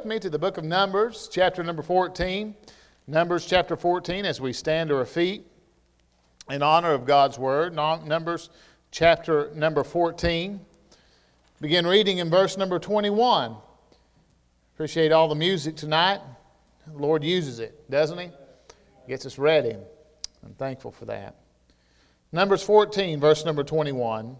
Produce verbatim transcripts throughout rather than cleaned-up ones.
with me to the book of Numbers, chapter number fourteen. Numbers chapter fourteen, as we stand to our feet in honor of God's Word. Numbers chapter number fourteen. Begin reading in verse number twenty-one. Appreciate all the music tonight. The Lord uses it, doesn't He? Gets us ready. I'm thankful for that. Numbers fourteen, verse number twenty-one.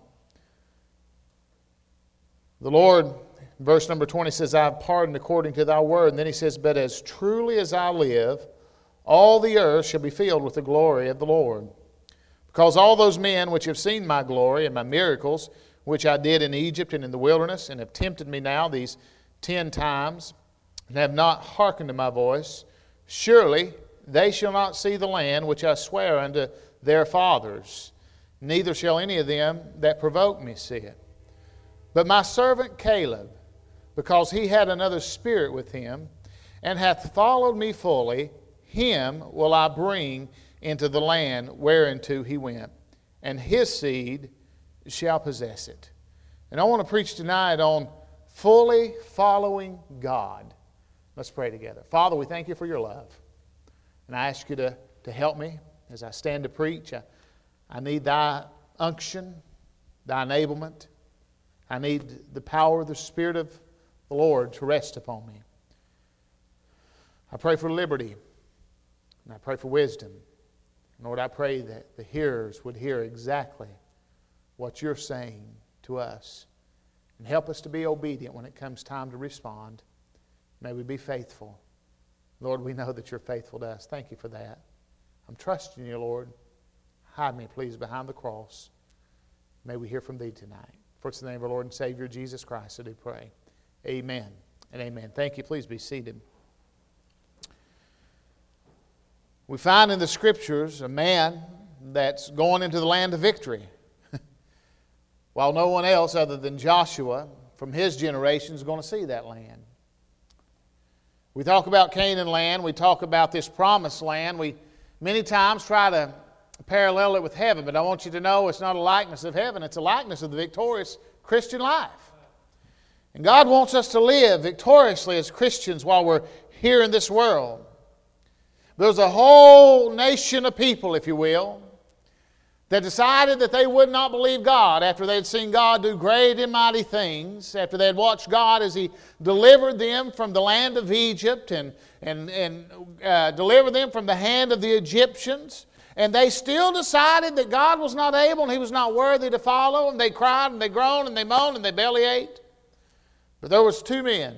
The Lord, verse number twenty, says, I have pardoned according to thy word. And then He says, but as truly as I live, all the earth shall be filled with the glory of the Lord. Because all those men which have seen my glory and my miracles, which I did in Egypt and in the wilderness, and have tempted me now these ten times, and have not hearkened to my voice, surely they shall not see the land which I swear unto their fathers, neither shall any of them that provoke me see it. But my servant Caleb, because he had another spirit with him, and hath followed me fully, him will I bring into the land whereinto he went, and his seed shall possess it. And I want to preach tonight on fully following God. Let's pray together. Father, we thank You for Your love. And I ask You to, to help me as I stand to preach. I, I need Thy unction, Thy enablement. I need the power of the Spirit of the Lord to rest upon me. I pray for liberty, and I pray for wisdom. Lord, I pray that the hearers would hear exactly what You're saying to us, and help us to be obedient when it comes time to respond. May we be faithful. Lord, we know that You're faithful to us. Thank You for that. I'm trusting You, Lord. Hide me, please, behind the cross. May we hear from Thee tonight. For it's in the name of our Lord and Savior, Jesus Christ, I do pray. Amen and amen. Thank you. Please be seated. We find in the Scriptures a man that's going into the land of victory. While no one else other than Joshua from his generation is going to see that land. We talk about Canaan land. We talk about this promised land. We many times try to parallel it with heaven, but I want you to know it's not a likeness of heaven. It's a likeness of the victorious Christian life. And God wants us to live victoriously as Christians while we're here in this world. There's a whole nation of people, if you will, that decided that they would not believe God after they had seen God do great and mighty things, after they had watched God as He delivered them from the land of Egypt and, and, and uh, delivered them from the hand of the Egyptians. And they still decided that God was not able and He was not worthy to follow. And they cried and they groaned and they moaned and they bellyached. But there was two men.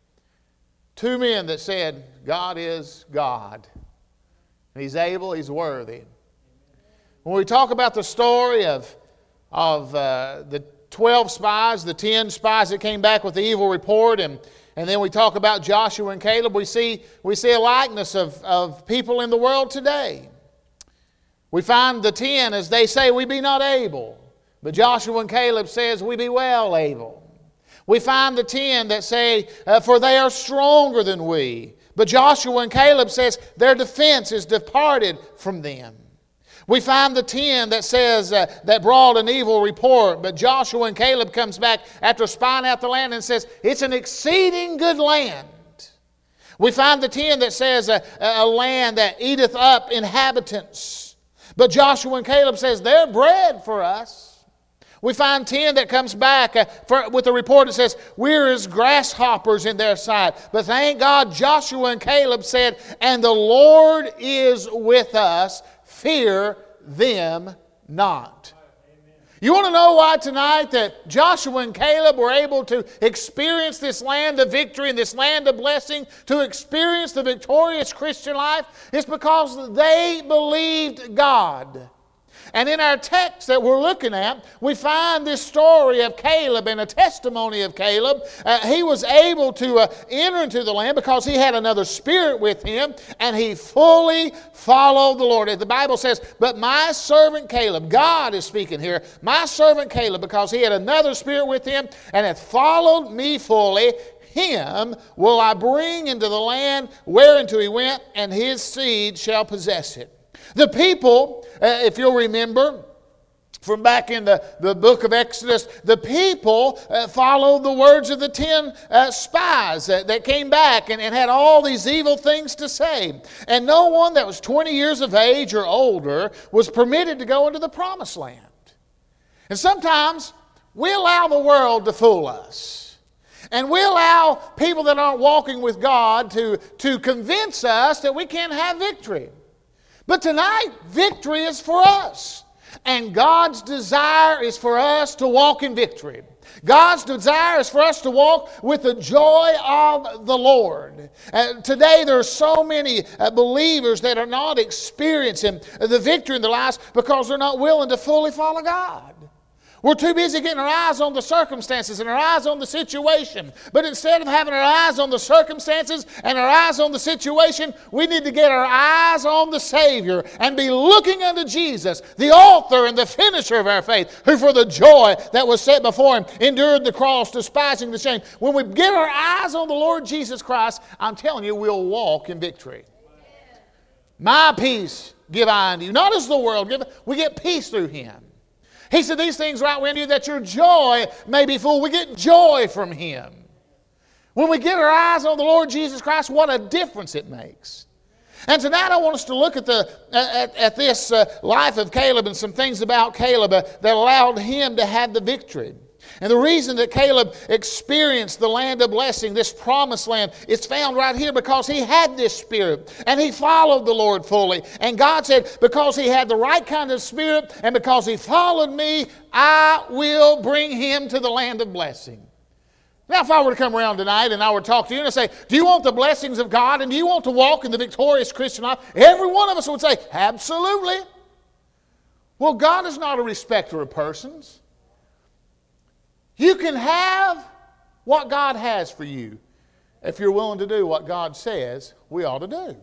Two men that said, God is God. He's able, He's worthy. When we talk about the story of, of uh, the twelve spies, the ten spies that came back with the evil report, and, and then we talk about Joshua and Caleb, we see, we see a likeness of, of people in the world today. We find the ten, as they say, we be not able. But Joshua and Caleb says, we be well able. We find the ten that say, uh, for they are stronger than we. But Joshua and Caleb says, their defense is departed from them. We find the ten that says, uh, that brought an evil report. But Joshua and Caleb comes back after spying out the land and says, it's an exceeding good land. We find the ten that says, uh, a land that eateth up inhabitants. But Joshua and Caleb says, they're bread for us. We find ten that comes back uh, for, with a report that says, we're as grasshoppers in their sight. But thank God Joshua and Caleb said, and the Lord is with us. Fear them not. You want to know why tonight that Joshua and Caleb were able to experience this land of victory and this land of blessing, to experience the victorious Christian life? It's because they believed God. And in our text that we're looking at, we find this story of Caleb and a testimony of Caleb. Uh, he was able to uh, enter into the land because he had another spirit with him, and he fully followed the Lord. The Bible says, but my servant Caleb, God is speaking here, my servant Caleb, because he had another spirit with him and hath followed me fully, him will I bring into the land whereinto he went, and his seed shall possess it. The people, uh, if you'll remember, From back in the, the book of Exodus, the people uh, followed the words of the ten uh, spies that, that came back and, and had all these evil things to say. And no one that was twenty years of age or older was permitted to go into the promised land. And sometimes we allow the world to fool us. And we allow people that aren't walking with God to, to convince us that we can't have victory. But tonight, victory is for us. And God's desire is for us to walk in victory. God's desire is for us to walk with the joy of the Lord. Uh, today there are so many uh, believers that are not experiencing the victory in their lives because they're not willing to fully follow God. We're too busy getting our eyes on the circumstances and our eyes on the situation. But instead of having our eyes on the circumstances and our eyes on the situation, we need to get our eyes on the Savior and be looking unto Jesus, the author and the finisher of our faith, who for the joy that was set before Him endured the cross, despising the shame. When we get our eyes on the Lord Jesus Christ, I'm telling you, we'll walk in victory. My peace give I unto you, not as the world giveth. We get peace through Him. He said, these things write we unto you that your joy may be full. We get joy from Him. When we get our eyes on the Lord Jesus Christ, what a difference it makes. And tonight I want us to look at, the, at, at this uh, life of Caleb and some things about Caleb uh, that allowed him to have the victory. And the reason that Caleb experienced the land of blessing, this promised land, is found right here because he had this spirit and he followed the Lord fully. And God said, because he had the right kind of spirit and because he followed me, I will bring him to the land of blessing. Now, if I were to come around tonight and I were to talk to you and I say, do you want the blessings of God and do you want to walk in the victorious Christian life? Every one of us would say, absolutely. Well, God is not a respecter of persons. You can have what God has for you if you're willing to do what God says we ought to do.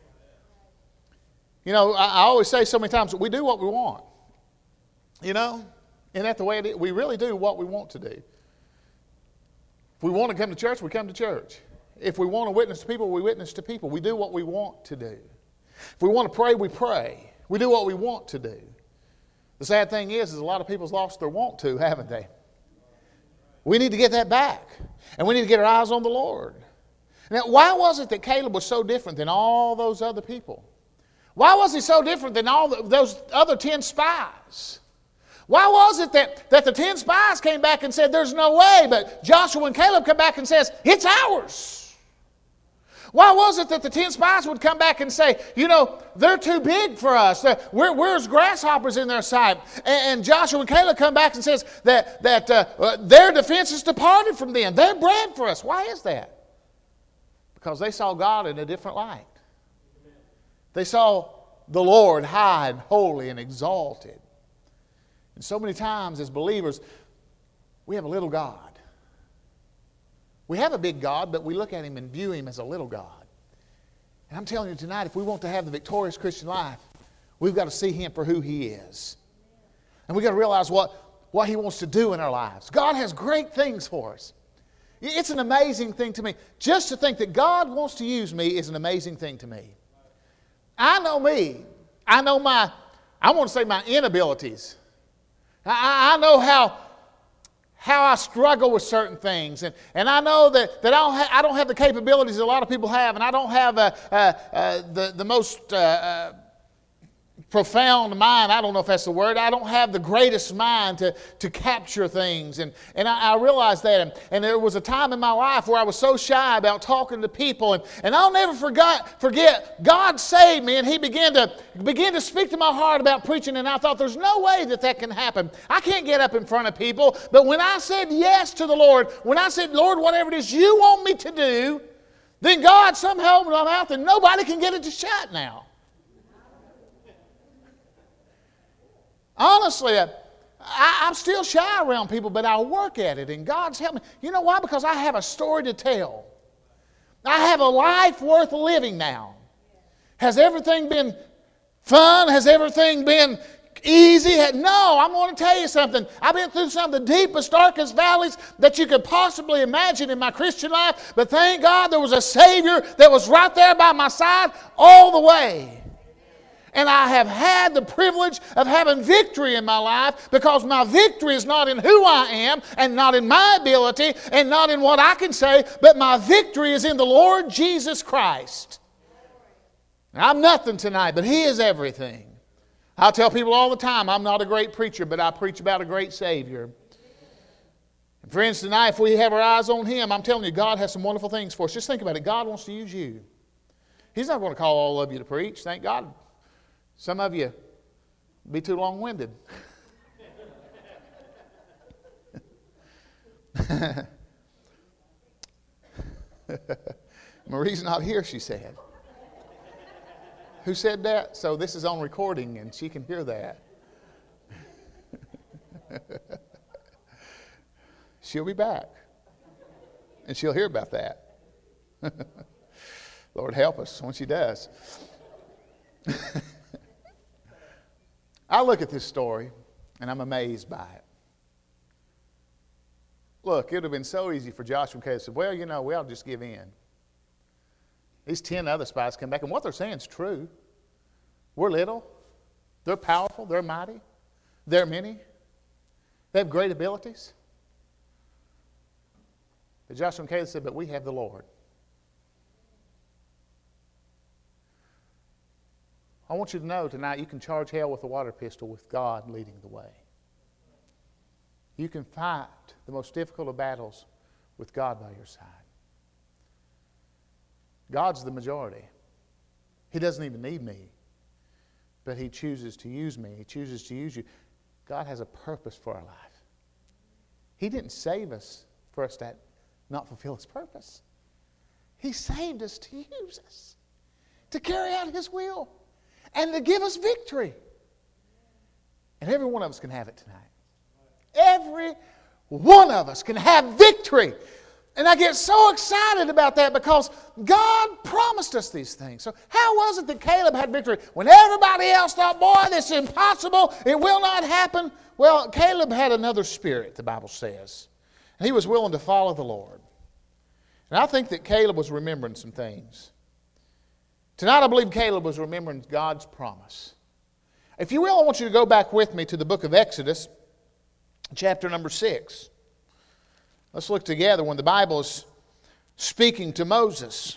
You know, I, I always say so many times that we do what we want. You know, isn't that the way it is? We really do what we want to do. If we want to come to church, we come to church. If we want to witness to people, we witness to people. We do what we want to do. If we want to pray, we pray. We do what we want to do. The sad thing is, is a lot of people's lost their want to, haven't they? We need to get that back. And we need to get our eyes on the Lord. Now, why was it that Caleb was so different than all those other people? Why was he so different than all the, those other ten spies? Why was it that, that the ten spies came back and said, there's no way, but Joshua and Caleb come back and says, it's ours? Why was it that the ten spies would come back and say, you know, they're too big for us. We're, we're as grasshoppers in their sight. And, and Joshua and Caleb come back and says that, that uh, their defense is departed from them. They're bread for us. Why is that? Because they saw God in a different light. They saw the Lord high and holy and exalted. And so many times as believers, we have a little God. We have a big God, but we look at Him and view Him as a little God. And I'm telling you tonight, if we want to have the victorious Christian life, we've got to see Him for who He is. And we've got to realize what, what He wants to do in our lives. God has great things for us. It's an amazing thing to me. Just to think that God wants to use me is an amazing thing to me. I know me. I know my, I want to say my inabilities. I, I know how... how I struggle with certain things. And, and I know that, that I, don't ha- I don't have the capabilities that a lot of people have, and I don't have uh, uh, uh, the, the most uh, uh, profound mind. I don't know if that's the word. I don't have the greatest mind to, to capture things. And, and I, I realized that. And, and there was a time in my life where I was so shy about talking to people. And, and I'll never forget, forget, God saved me, and He began to, began to speak to my heart about preaching. And I thought, there's no way that that can happen. I can't get up in front of people. But when I said yes to the Lord, when I said, Lord, whatever it is you want me to do, then God somehow opened my mouth and nobody can get it to shut now. Honestly, I, I'm still shy around people, but I work at it, and God's helped me. You know why? Because I have a story to tell. I have a life worth living now. Has everything been fun? Has everything been easy? No, I'm going to tell you something. I've been through some of the deepest, darkest valleys that you could possibly imagine in my Christian life, but thank God there was a Savior that was right there by my side all the way. And I have had the privilege of having victory in my life because my victory is not in who I am and not in my ability and not in what I can say, but my victory is in the Lord Jesus Christ. Now, I'm nothing tonight, but He is everything. I tell people all the time, I'm not a great preacher, but I preach about a great Savior. And friends, tonight, if we have our eyes on Him, I'm telling you, God has some wonderful things for us. Just think about it. God wants to use you. He's not going to call all of you to preach. Thank God. Some of you be too long-winded. Marie's not here, she said. Who said that? So this is on recording and she can hear that. She'll be back. And she'll hear about that. Lord help us when she does. I look at this story and I'm amazed by it. Look, it would have been so easy for Joshua and Caleb to say, well, you know, we'll just give in. These ten other spies come back, and what they're saying is true. We're little. They're powerful. They're mighty. They're many. They have great abilities. But Joshua and Caleb said, but we have the Lord. I want you to know tonight you can charge hell with a water pistol with God leading the way. You can fight the most difficult of battles with God by your side. God's the majority. He doesn't even need me, but He chooses to use me. He chooses to use you. God has a purpose for our life. He didn't save us for us to not fulfill His purpose. He saved us to use us, to carry out His will, and to give us victory. And every one of us can have it tonight. Every one of us can have victory. And I get so excited about that because God promised us these things. So how was it that Caleb had victory when everybody else thought, boy, this is impossible, it will not happen? Well, Caleb had another spirit, the Bible says. And he was willing to follow the Lord. And I think that Caleb was remembering some things. Tonight I believe Caleb was remembering God's promise. If you will, I want you to go back with me to the book of Exodus, chapter number six. Let's look together when the Bible is speaking to Moses.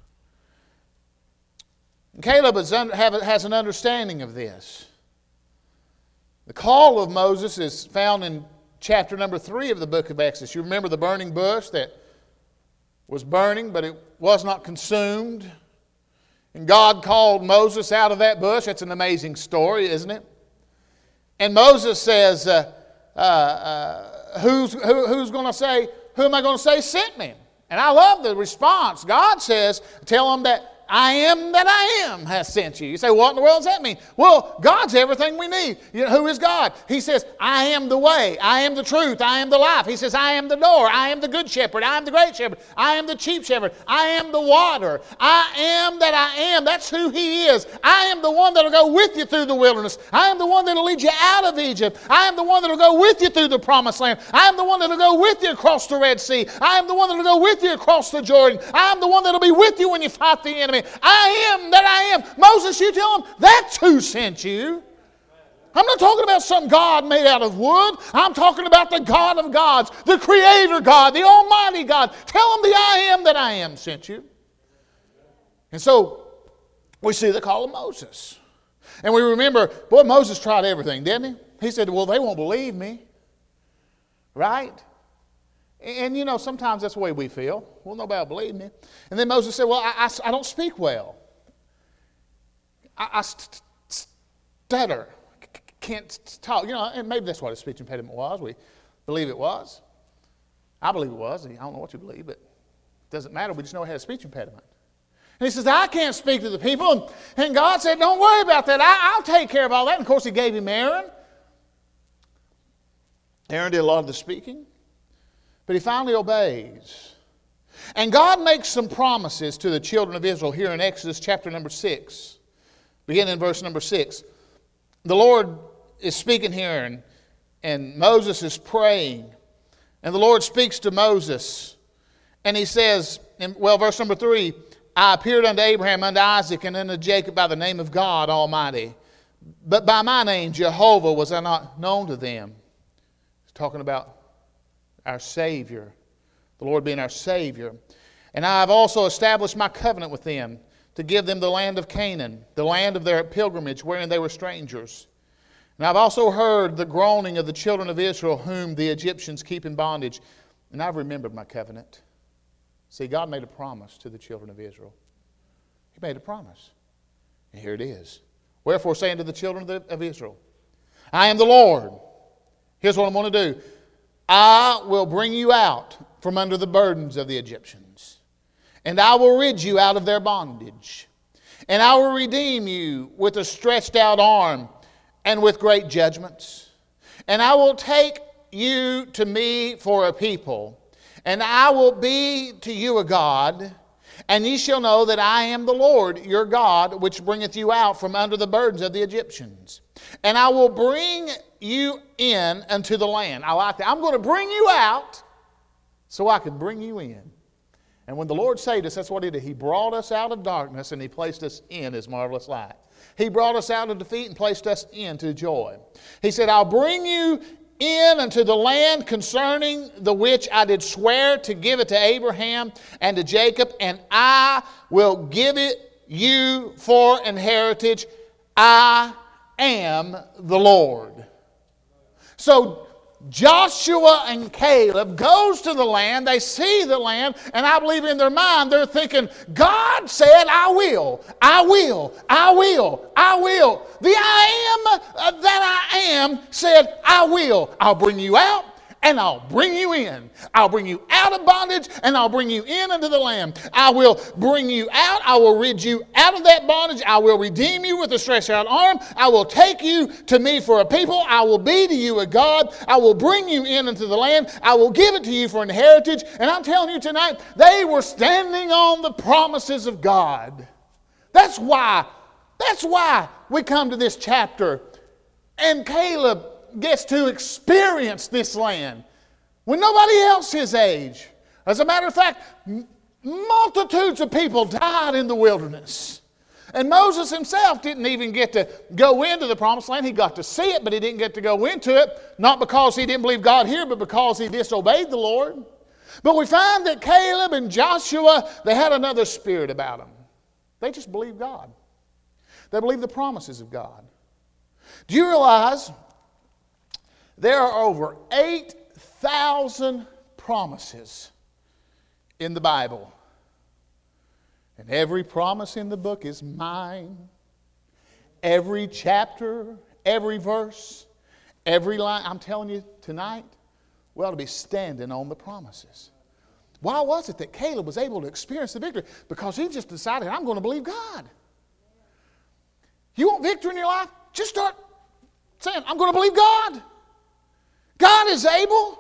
Caleb has an understanding of this. The call of Moses is found in chapter number three of the book of Exodus. You remember the burning bush that was burning, but it was not consumed. And God called Moses out of that bush. That's an amazing story, isn't it? And Moses says, uh, uh, uh, who's, who, who's going to say, who am I going to say sent me? And I love the response. God says, tell them that I am that I am has sent you. You say, what in the world does that mean? Well, God's everything we need. You know, who is God? He says, I am the way. I am the truth. I am the life. He says, I am the door. I am the good shepherd. I am the great shepherd. I am the chief shepherd. I am the water. I am that I am. That's who He is. I am the one that will go with you through the wilderness. I am the one that will lead you out of Egypt. I am the one that will go with you through the promised land. I am the one that will go with you across the Red Sea. I am the one that will go with you across the Jordan. I am the one that will be with you when you fight the enemy. I am that I am. Moses, you tell them, that's who sent you. I'm not talking about some God made out of wood. I'm talking about the God of gods, the Creator God, the Almighty God. Tell them the I am that I am sent you. And so we see the call of Moses. And we remember, boy, Moses tried everything, didn't he? He said, well, they won't believe me. Right? And, you know, sometimes that's the way we feel. Well, nobody will believe me. And then Moses said, well, I, I, I don't speak well. I, I st- stutter. C- can't talk. You know, and maybe that's what a speech impediment was. We believe it was. I believe it was. I don't know what you believe, but it doesn't matter. We just know it had a speech impediment. And he says, I can't speak to the people. And, and God said, don't worry about that. I, I'll take care of all that. And, of course, He gave him Aaron. Aaron did a lot of the speaking. But he finally obeys. And God makes some promises to the children of Israel here in Exodus chapter number six. Beginning in verse number six. The Lord is speaking here and, and Moses is praying. And the Lord speaks to Moses. And He says, in, well, verse number three, I appeared unto Abraham, unto Isaac, and unto Jacob by the name of God Almighty. But by my name, Jehovah, was I not known to them. He's talking about our Savior, the Lord being our Savior. And I have also established my covenant with them, to give them the land of Canaan, the land of their pilgrimage, wherein they were strangers. And I've also heard the groaning of the children of Israel, whom the Egyptians keep in bondage. And I've remembered my covenant. See, God made a promise to the children of Israel. He made a promise. And here it is. Wherefore say unto the children of, the, of Israel, I am the Lord. Here's what I'm going to do. I will bring you out from under the burdens of the Egyptians. And I will rid you out of their bondage. And I will redeem you with a stretched out arm and with great judgments. And I will take you to me for a people. And I will be to you a God. And ye shall know that I am the Lord your God, which bringeth you out from under the burdens of the Egyptians. And I will bring you in unto the land. I like that. I'm going to bring you out so I can bring you in. And when the Lord saved us, that's what He did. He brought us out of darkness and He placed us in His marvelous light. He brought us out of defeat and placed us into joy. He said, I'll bring you in unto the land concerning the which I did swear to give it to Abraham and to Jacob, and I will give it you for an heritage. I am the Lord. So Joshua and Caleb goes to the land, they see the land, and I believe in their mind they're thinking, God said, I will, I will, I will, I will. The I am that I am said, I will. I'll bring you out and I'll bring you in. I'll bring you out of bondage and I'll bring you in unto the land. I will bring you out. I will rid you out of that bondage. I will redeem you with a stretched out arm. I will take you to me for a people. I will be to you a God. I will bring you in unto the land. I will give it to you for an heritage. And I'm telling you tonight, they were standing on the promises of God. That's why, that's why we come to this chapter. And Caleb gets to experience this land when nobody else his age. As a matter of fact, multitudes of people died in the wilderness. And Moses himself didn't even get to go into the promised land. He got to see it, but he didn't get to go into it, not because he didn't believe God here, but because he disobeyed the Lord. But we find that Caleb and Joshua, they had another spirit about them. They just believed God. They believed the promises of God. Do you realize there are over eight thousand promises in the Bible? And every promise in the book is mine. Every chapter, every verse, every line. I'm telling you tonight, we ought to be standing on the promises. Why was it that Caleb was able to experience the victory? Because he just decided, I'm going to believe God. You want victory in your life? Just start saying, I'm going to believe God. God is able.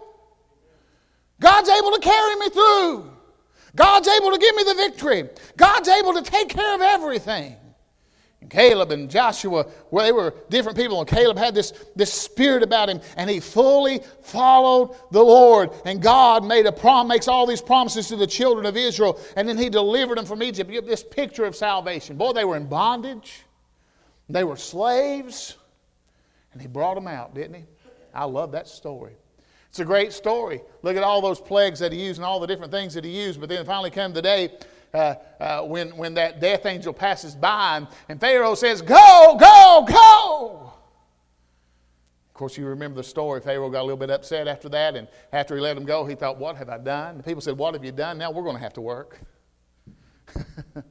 God's able to carry me through. God's able to give me the victory. God's able to take care of everything. And Caleb and Joshua, well, they were different people, and Caleb had this, this spirit about him, and he fully followed the Lord. And God made a prom, makes all these promises to the children of Israel, and then He delivered them from Egypt. You have this picture of salvation. Boy, they were in bondage. They were slaves, and He brought them out, didn't He? I love that story. It's a great story. Look at all those plagues that He used and all the different things that He used. But then finally come the day uh, uh, when, when that death angel passes by and, and Pharaoh says, go, go, go. Of course, you remember the story. Pharaoh got a little bit upset after that. And after he let him go, he thought, what have I done? The people said, what have you done? Now we're going to have to work. And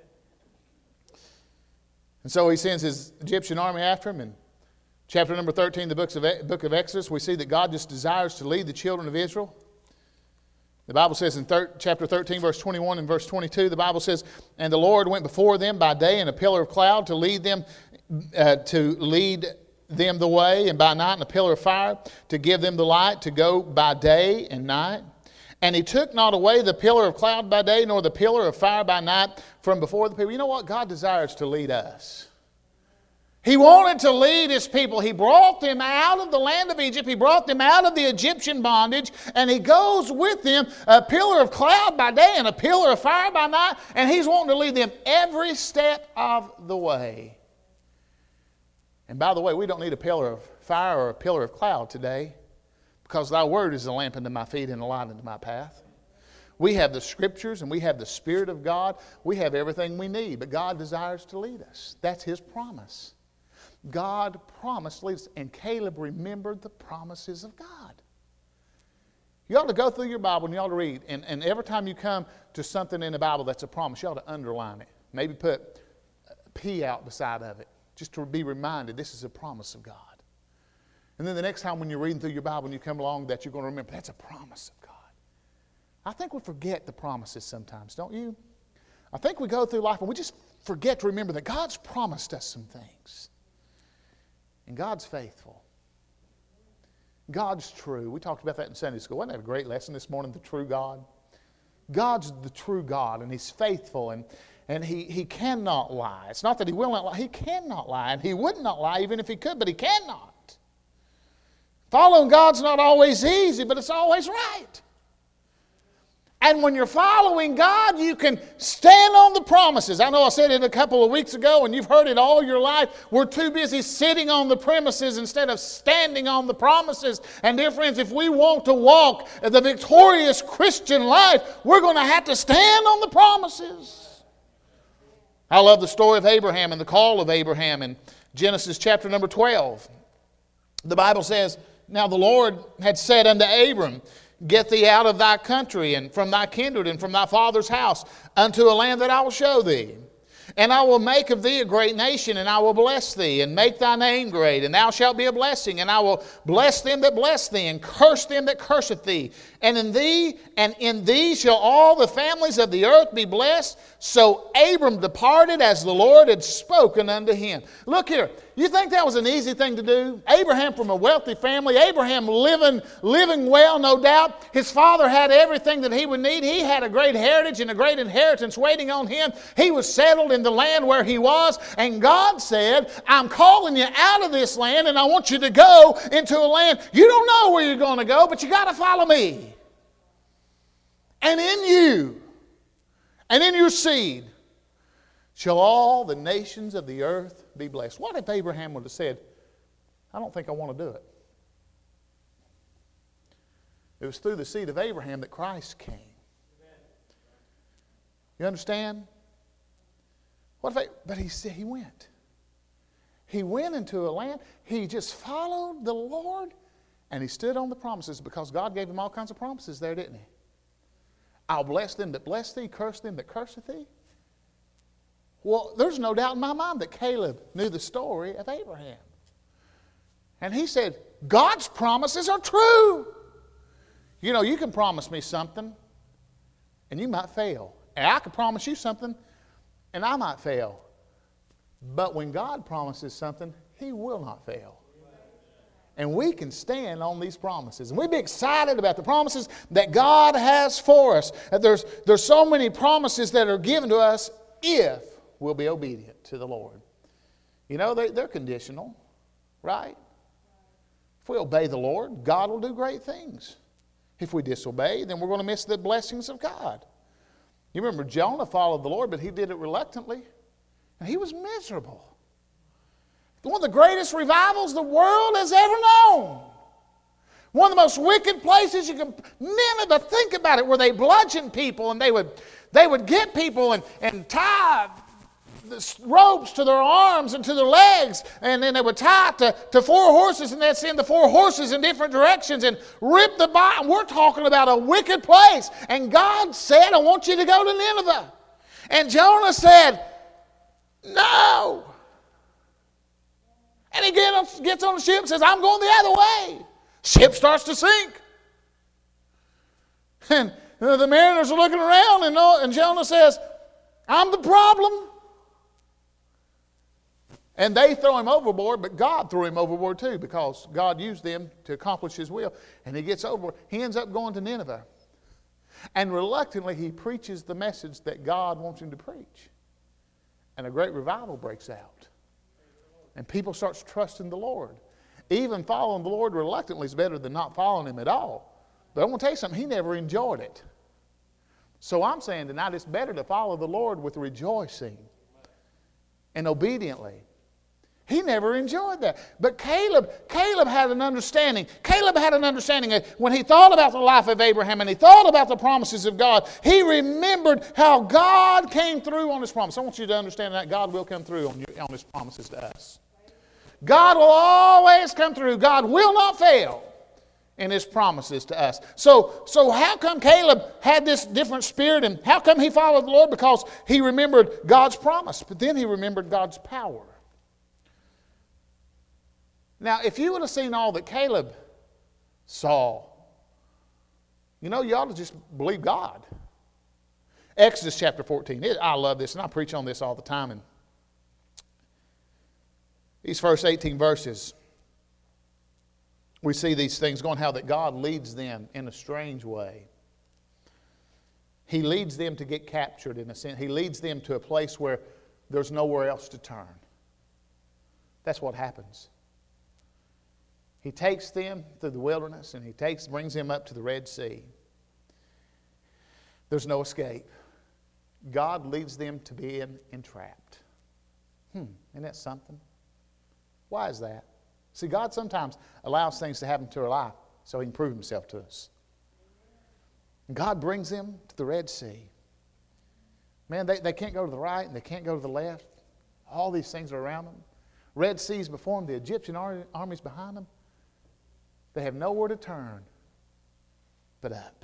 so he sends his Egyptian army after him. And chapter number thirteen, the books of, book of Exodus, we see that God just desires to lead the children of Israel. The Bible says in thir- chapter thirteen, verse twenty-one and verse twenty-two, the Bible says, and the Lord went before them by day in a pillar of cloud to lead them, uh, to lead them the way, and by night in a pillar of fire to give them the light to go by day and night. And He took not away the pillar of cloud by day, nor the pillar of fire by night from before the people. You know what? God desires to lead us. He wanted to lead His people. He brought them out of the land of Egypt. He brought them out of the Egyptian bondage. And He goes with them, a pillar of cloud by day and a pillar of fire by night. And He's wanting to lead them every step of the way. And by the way, we don't need a pillar of fire or a pillar of cloud today, because Thy Word is a lamp unto my feet and a light unto my path. We have the Scriptures and we have the Spirit of God. We have everything we need, but God desires to lead us. That's His promise. God promised to lead us, and Caleb remembered the promises of God. You ought to go through your Bible and you ought to read, and, and every time you come to something in the Bible that's a promise, you ought to underline it. Maybe put P out beside of it, just to be reminded this is a promise of God. And then the next time when you're reading through your Bible and you come along that, you're going to remember that's a promise of God. I think we forget the promises sometimes, don't you? I think we go through life and we just forget to remember that God's promised us some things. And God's faithful. God's true. We talked about that in Sunday school. Wasn't that a great lesson this morning, the true God? God's the true God, and He's faithful, and, and he, he cannot lie. It's not that He will not lie. He cannot lie, and He would not lie even if He could, but He cannot. Following God's not always easy, but it's always right. And when you're following God, you can stand on the promises. I know I said it a couple of weeks ago, and you've heard it all your life. We're too busy sitting on the premises instead of standing on the promises. And dear friends, if we want to walk the victorious Christian life, we're going to have to stand on the promises. I love the story of Abraham and the call of Abraham in Genesis chapter number twelve. The Bible says, "Now the Lord had said unto Abram, Get thee out of thy country, and from thy kindred, and from thy father's house, unto a land that I will show thee. And I will make of thee a great nation, and I will bless thee, and make thy name great, and thou shalt be a blessing. And I will bless them that bless thee, and curse them that curseth thee. And in thee, and in thee shall all the families of the earth be blessed. So Abram departed as the Lord had spoken unto him." Look here. You think that was an easy thing to do? Abraham from a wealthy family. Abraham living, living well, no doubt. His father had everything that he would need. He had a great heritage and a great inheritance waiting on him. He was settled in the land where he was. And God said, "I'm calling you out of this land, and I want you to go into a land. You don't know where you're going to go, but you got to follow me. And in you, and in your seed, shall all the nations of the earth be blessed." What if Abraham would have said, "I don't think I want to do it"? It was through the seed of Abraham that Christ came. You understand? What if I, but he said he went. He went into a land. He just followed the Lord, and he stood on the promises, because God gave him all kinds of promises there, didn't He? "I'll bless them that bless thee, curse them that curseth thee." Well, there's no doubt in my mind that Caleb knew the story of Abraham. And he said, God's promises are true. You know, you can promise me something, and you might fail. And I can promise you something, and I might fail. But when God promises something, He will not fail. And we can stand on these promises. And we'd be excited about the promises that God has for us. There's, there's so many promises that are given to us if we'll be obedient to the Lord. You know, they're, they're conditional, right? If we obey the Lord, God will do great things. If we disobey, then we're going to miss the blessings of God. You remember Jonah followed the Lord, but he did it reluctantly. And he was miserable. One of the greatest revivals the world has ever known. One of the most wicked places you can, Nineveh, think about it, where they bludgeoned people, and they would, they would get people and, and tie the ropes to their arms and to their legs, and then they would tie it to, to four horses, and they'd send the four horses in different directions and rip the bottom. We're talking about a wicked place. And God said, "I want you to go to Nineveh." And Jonah said, "No." And he gets on the ship and says, "I'm going the other way." Ship starts to sink. And the mariners are looking around, and Jonah says, "I'm the problem." And they throw him overboard, but God threw him overboard too, because God used them to accomplish His will. And he gets overboard. He ends up going to Nineveh. And reluctantly, he preaches the message that God wants him to preach. And a great revival breaks out. and people start trusting the Lord. Even following the Lord reluctantly is better than not following Him at all. But I want to tell you something, he never enjoyed it. So I'm saying tonight it's better to follow the Lord with rejoicing and obediently. He never enjoyed that. But Caleb, Caleb had an understanding. Caleb had an understanding that when he thought about the life of Abraham and he thought about the promises of God, he remembered how God came through on His promise. I want you to understand that God will come through on, your, on His promises to us. God will always come through. God will not fail in His promises to us. So, so how come Caleb had this different spirit, and how come he followed the Lord? Because he remembered God's promise, but then he remembered God's power. Now, if you would have seen all that Caleb saw, you know, you ought to just believe God. Exodus chapter fourteen. It, I love this, and I preach on this all the time. And these first eighteen verses, we see these things going, how that God leads them in a strange way. He leads them to get captured in a sense. He leads them to a place where there's nowhere else to turn. That's what happens. He takes them through the wilderness and he takes, brings them up to the Red Sea. There's no escape. God leads them to being entrapped. Hmm, isn't that something? Why is that? See, God sometimes allows things to happen to our life so He can prove Himself to us. God brings them to the Red Sea. Man, they, they can't go to the right and they can't go to the left. All these things are around them. Red Sea's before them, the Egyptian army's behind them. They have nowhere to turn but up.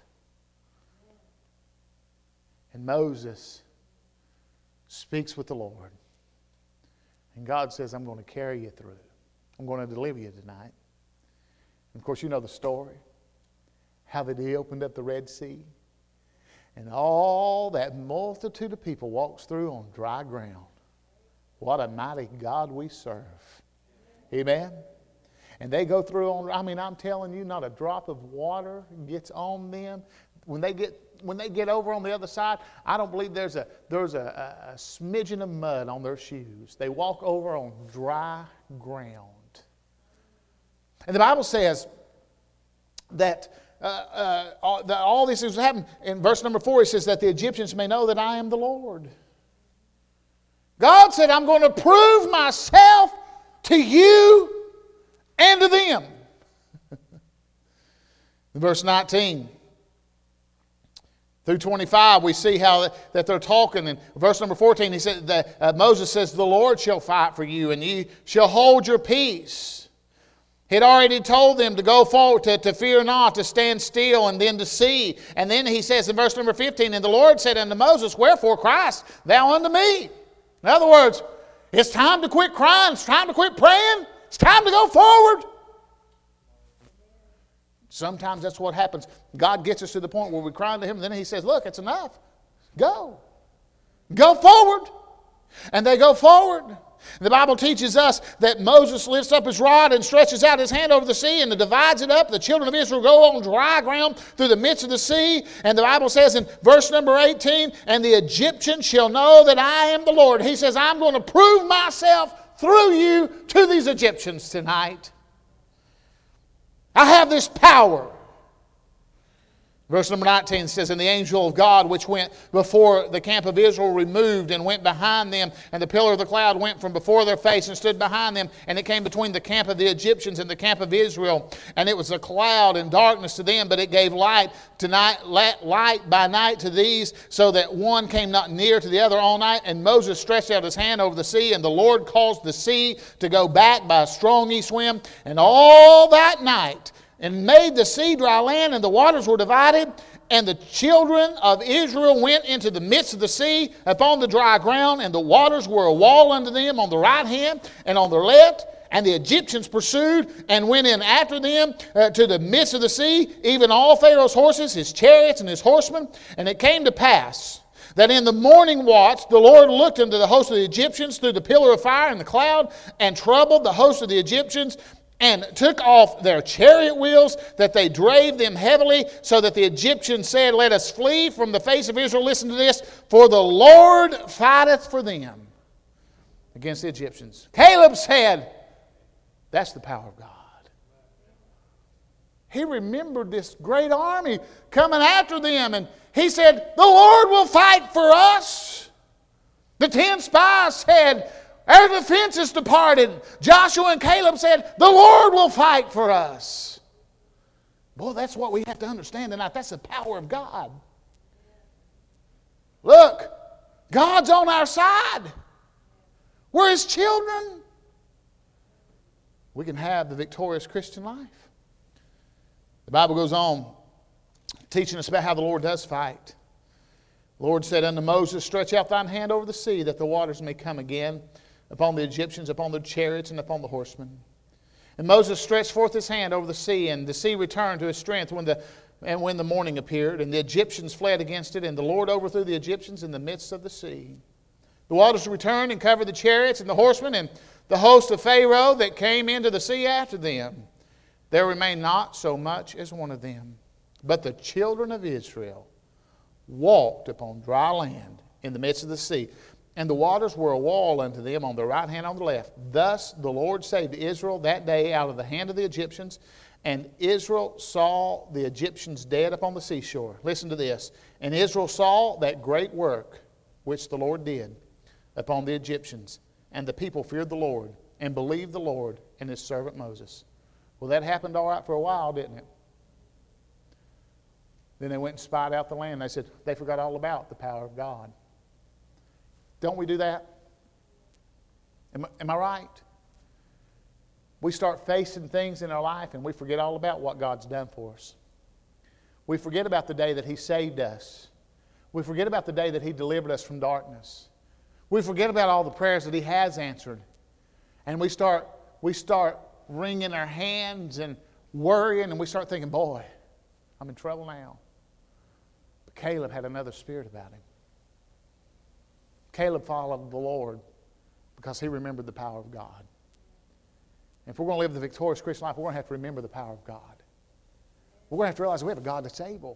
And Moses speaks with the Lord. And God says, I'm going to carry you through. I'm going to deliver you tonight. And of course, you know the story. How that He opened up the Red Sea. And all that multitude of people walks through on dry ground. What a mighty God we serve. Amen. And they go through on, I mean, I'm telling you, not a drop of water gets on them. When they get when they get over on the other side, I don't believe there's a there's a, a, a smidgen of mud on their shoes. They walk over on dry ground. And the Bible says that uh, uh, all, that all these things happen. In verse number four, it says that the Egyptians may know that I am the Lord. God said, I'm going to prove myself to you and to them. In verse nineteen through twenty-five, we see how that they're talking. In verse number fourteen, he said that uh, Moses says, the Lord shall fight for you, and you shall hold your peace. He had already told them to go forward, to, to fear not, to stand still, and then to see. And then he says in verse number fifteen, and the Lord said unto Moses, wherefore criest thou unto me? In other words, it's time to quit crying. It's time to quit praying. It's time to go forward. Sometimes that's what happens. God gets us to the point where we cry to Him, and then He says, look, it's enough. Go. Go forward. And they go forward. The Bible teaches us that Moses lifts up his rod and stretches out his hand over the sea and divides it up. The children of Israel go on dry ground through the midst of the sea. And the Bible says in verse number eighteen, and the Egyptians shall know that I am the Lord. He says, I'm going to prove myself through you to these Egyptians tonight. I have this power. Verse number nineteen says, and the angel of God which went before the camp of Israel removed and went behind them, and the pillar of the cloud went from before their face and stood behind them, and it came between the camp of the Egyptians and the camp of Israel, and it was a cloud and darkness to them, but it gave light to night, light by night to these, so that one came not near to the other all night. And Moses stretched out his hand over the sea, and the Lord caused the sea to go back by a strong east wind, and all that night, and made the sea dry land, and the waters were divided. And the children of Israel went into the midst of the sea upon the dry ground, and the waters were a wall unto them on the right hand and on their left. And the Egyptians pursued and went in after them uh, to the midst of the sea, even all Pharaoh's horses, his chariots, and his horsemen. And it came to pass that in the morning watch the Lord looked into the host of the Egyptians through the pillar of fire and the cloud, and troubled the host of the Egyptians, and took off their chariot wheels, that they drave them heavily, so that the Egyptians said, let us flee from the face of Israel. Listen to this. For the Lord fighteth for them. against the Egyptians. Caleb said, that's the power of God. He remembered this great army coming after them, and he said, the Lord will fight for us. The ten spies said, our defense is departed. Joshua and Caleb said, the Lord will fight for us. Boy, that's what we have to understand tonight. That's the power of God. Look, God's on our side. We're His children. We can have the victorious Christian life. The Bible goes on teaching us about how the Lord does fight. The Lord said unto Moses, stretch out thine hand over the sea, that the waters may come again upon the Egyptians, upon the chariots, and upon the horsemen. And Moses stretched forth his hand over the sea, and the sea returned to his strength when the, and when the morning appeared. And the Egyptians fled against it, and the Lord overthrew the Egyptians in the midst of the sea. The waters returned and covered the chariots and the horsemen, and the host of Pharaoh that came into the sea after them. There remained not so much as one of them. But the children of Israel walked upon dry land in the midst of the sea, and the waters were a wall unto them on the right hand and on the left. Thus the Lord saved Israel that day out of the hand of the Egyptians, and Israel saw the Egyptians dead upon the seashore. Listen to this. And Israel saw that great work which the Lord did upon the Egyptians, and the people feared the Lord and believed the Lord and His servant Moses. Well, that happened all right for a while, didn't it? Then they went and spied out the land. They said they forgot all about the power of God. Don't we do that? Am, am I right? We start facing things in our life and we forget all about what God's done for us. We forget about the day that He saved us. We forget about the day that He delivered us from darkness. We forget about all the prayers that He has answered. And we start, we start wringing our hands and worrying, and we start thinking, boy, I'm in trouble now. But Caleb had another spirit about him. Caleb followed the Lord because he remembered the power of God. And if we're going to live the victorious Christian life, we're going to have to remember the power of God. We're going to have to realize we have a God that's able.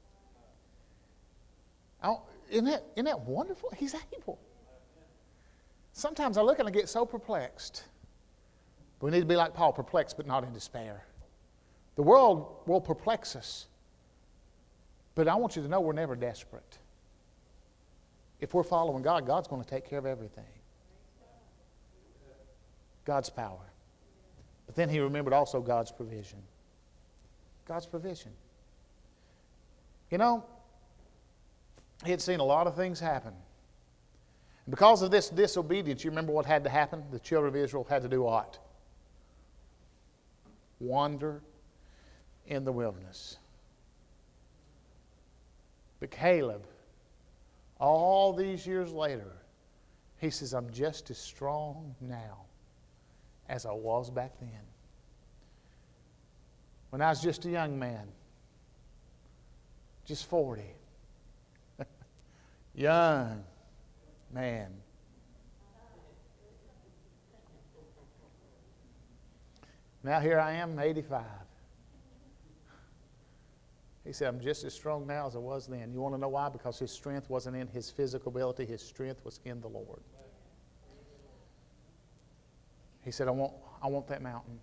Isn't that, isn't that wonderful? He's able. Sometimes I look and I get so perplexed. But we need to be like Paul, perplexed but not in despair. The world will perplex us. But I want you to know we're never desperate. If we're following God, God's going to take care of everything. God's power. But then he remembered also God's provision. God's provision. You know, he had seen a lot of things happen. And because of this disobedience, you remember what had to happen? The children of Israel had to do what? Wander in the wilderness. But Caleb, all these years later, he says, I'm just as strong now as I was back then. When I was just a young man, just forty. Young man. Now here I am, eighty-five. He said, I'm just as strong now as I was then. You want to know why? Because his strength wasn't in his physical ability. His strength was in the Lord. He said, I want, I want that mountain.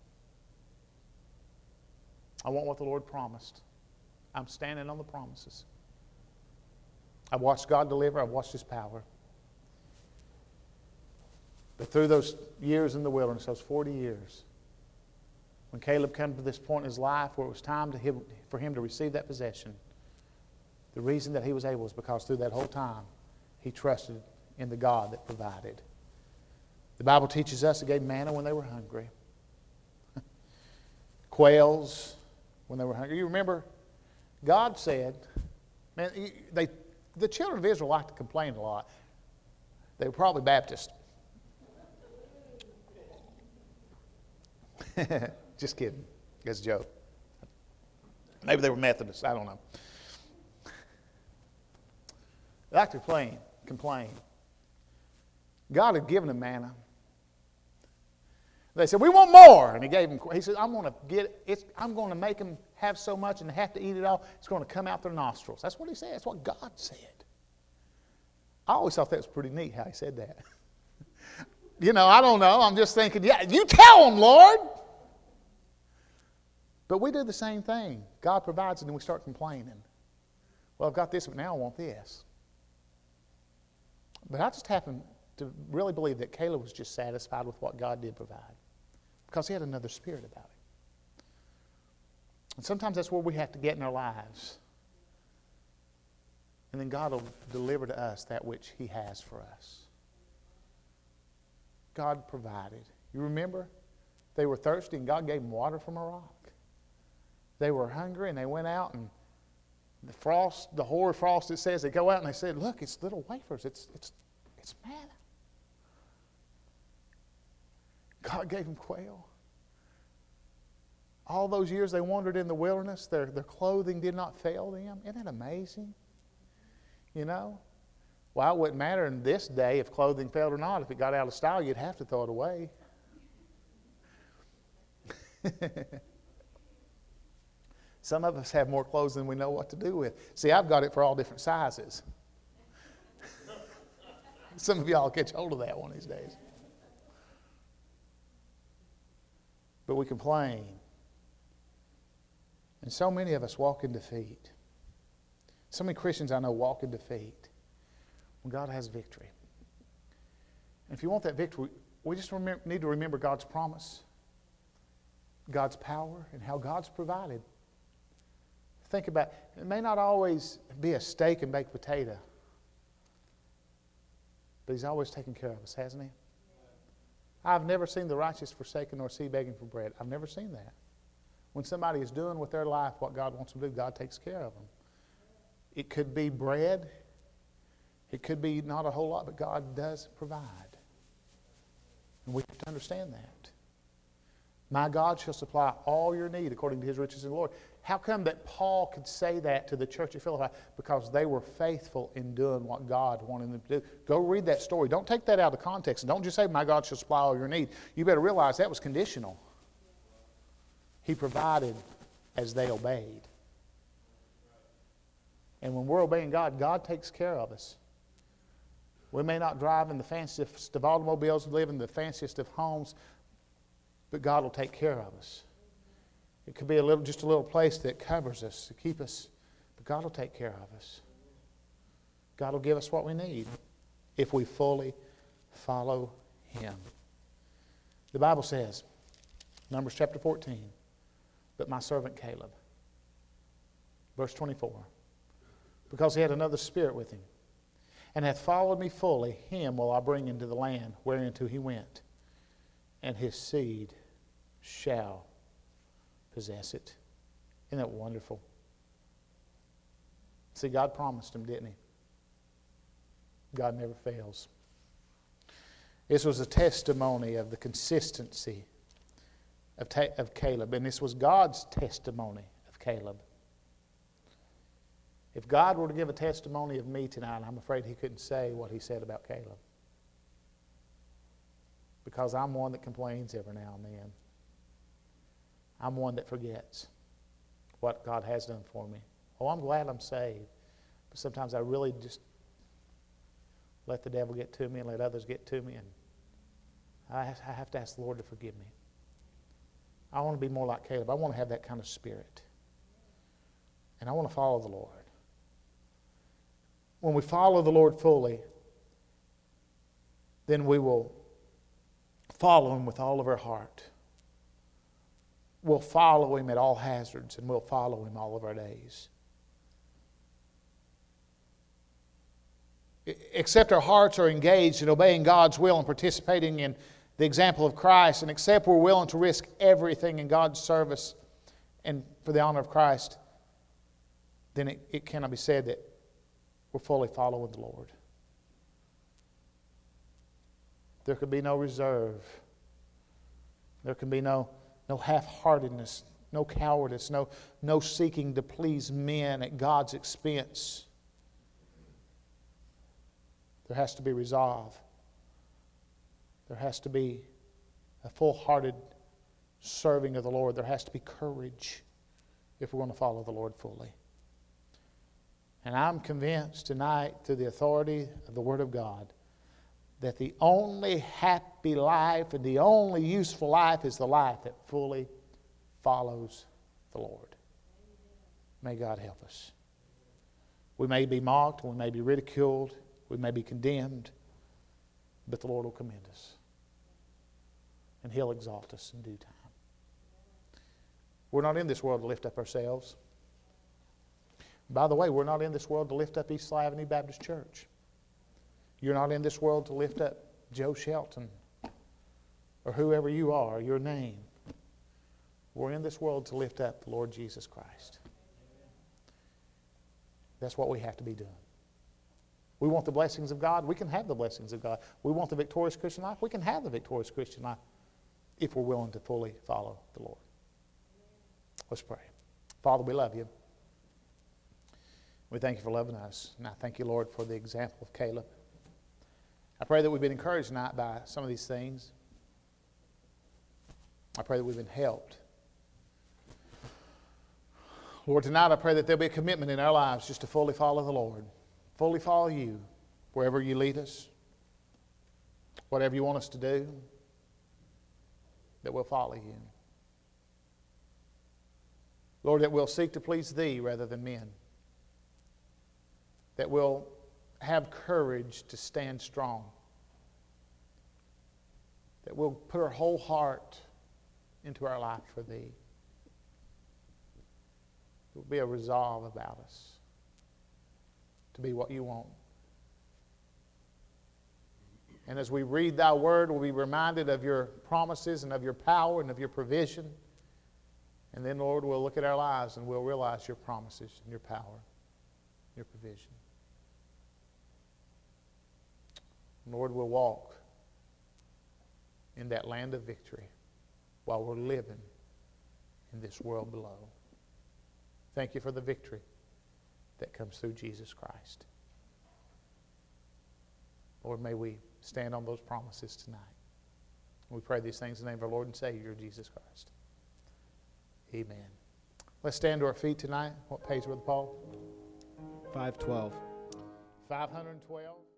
I want what the Lord promised. I'm standing on the promises. I've watched God deliver. I've watched His power. But through those years in the wilderness, those forty years, when Caleb came to this point in his life where it was time to him, for him to receive that possession, the reason that he was able is because through that whole time, he trusted in the God that provided. The Bible teaches us it gave manna when they were hungry. Quails when they were hungry. You remember, God said, man, they, the children of Israel like to complain a lot. They were probably Baptist. Just kidding. It's a joke. Maybe they were Methodists. I don't know. They like to complain. complain. God had given them manna. They said, we want more. And he gave them, he said, I'm going to get it. I'm going to make them have so much and have to eat it all. It's going to come out their nostrils. That's what he said. That's what God said. I always thought that was pretty neat how he said that. You know, I don't know. I'm just thinking, yeah, you tell them, Lord. But we do the same thing. God provides and then we start complaining. Well, I've got this, but now I want this. But I just happen to really believe that Caleb was just satisfied with what God did provide because he had another spirit about him. And sometimes that's where we have to get in our lives. And then God will deliver to us that which he has for us. God provided. You remember? They were thirsty and God gave them water from a rock. They were hungry and they went out and the frost, the hoar frost, it says, they go out and they said, look, it's little wafers. It's, it's, it's manna. God gave them quail. All those years they wandered in the wilderness, their, their clothing did not fail them. Isn't that amazing? You know? Well, it wouldn't matter in this day if clothing failed or not. If it got out of style, you'd have to throw it away. Some of us have more clothes than we know what to do with. See, I've got it for all different sizes. Some of y'all will catch hold of that one of these days. But we complain. And so many of us walk in defeat. So many Christians I know walk in defeat when God has victory. And if you want that victory, we just remember, need to remember God's promise, God's power, and how God's provided. Think about it. It may not always be a steak and baked potato, but He's always taken care of us, hasn't He? I've never seen the righteous forsaken nor seed begging for bread. I've never seen that. When somebody is doing with their life what God wants them to do, God takes care of them. It could be bread. It could be not a whole lot, but God does provide. And we have to understand that. My God shall supply all your need according to His riches in glory. How come that Paul could say that to the church at Philippi? Because they were faithful in doing what God wanted them to do. Go read that story. Don't take that out of context. And don't just say, my God shall supply all your need. You better realize that was conditional. He provided as they obeyed. And when we're obeying God, God takes care of us. We may not drive in the fanciest of automobiles, live in the fanciest of homes, but God will take care of us. It could be a little, just a little place that covers us, to keep us, but God will take care of us. God will give us what we need if we fully follow Him. The Bible says, Numbers chapter fourteen, but my servant Caleb, verse twenty-four, because he had another spirit with him, and hath followed me fully, him will I bring into the land whereinto he went, and his seed shall possess it. Isn't that wonderful? See, God promised him, didn't He? God never fails. This was a testimony of the consistency of, Ta- of Caleb, and this was God's testimony of Caleb. If God were to give a testimony of me tonight, I'm afraid He couldn't say what He said about Caleb. Because I'm one that complains every now and then. I'm one that forgets what God has done for me. Oh, I'm glad I'm saved. But sometimes I really just let the devil get to me and let others get to me. And I have to ask the Lord to forgive me. I want to be more like Caleb. I want to have that kind of spirit. And I want to follow the Lord. When we follow the Lord fully, then we will follow Him with all of our heart. We'll follow Him at all hazards, and we'll follow Him all of our days. Except our hearts are engaged in obeying God's will and participating in the example of Christ, and except we're willing to risk everything in God's service and for the honor of Christ, then it, it cannot be said that we're fully following the Lord. There could be no reserve. There can be no, no half-heartedness, no cowardice, no, no seeking to please men at God's expense. There has to be resolve. There has to be a full-hearted serving of the Lord. There has to be courage if we're going to follow the Lord fully. And I'm convinced tonight, through the authority of the Word of God, that the only happy life and the only useful life is the life that fully follows the Lord. May God help us. We may be mocked, we may be ridiculed, we may be condemned, but the Lord will commend us. And He'll exalt us in due time. We're not in this world to lift up ourselves. By the way, we're not in this world to lift up East Avenue Baptist Church. You're not in this world to lift up Joe Shelton or whoever you are, your name. We're in this world to lift up the Lord Jesus Christ. That's what we have to be doing. We want the blessings of God. We can have the blessings of God. We want the victorious Christian life. We can have the victorious Christian life if we're willing to fully follow the Lord. Let's pray. Father, we love you. We thank you for loving us. And I thank you, Lord, for the example of Caleb. I pray that we've been encouraged tonight by some of these things. I pray that we've been helped. Lord, tonight I pray that there'll be a commitment in our lives just to fully follow the Lord. Fully follow you wherever you lead us. Whatever you want us to do, that we'll follow you. Lord, that we'll seek to please Thee rather than men. That we'll have courage to stand strong. That we'll put our whole heart into our life for Thee. There will be a resolve about us to be what you want. And as we read Thy Word, we'll be reminded of Your promises and of Your power and of Your provision. And then, Lord, we'll look at our lives and we'll realize Your promises and Your power, Your provision. Lord, we'll walk in that land of victory while we're living in this world below. Thank you for the victory that comes through Jesus Christ. Lord, may we stand on those promises tonight. We pray these things in the name of our Lord and Savior, Jesus Christ. Amen. Let's stand to our feet tonight. What page, Brother Paul? five twelve. five twelve.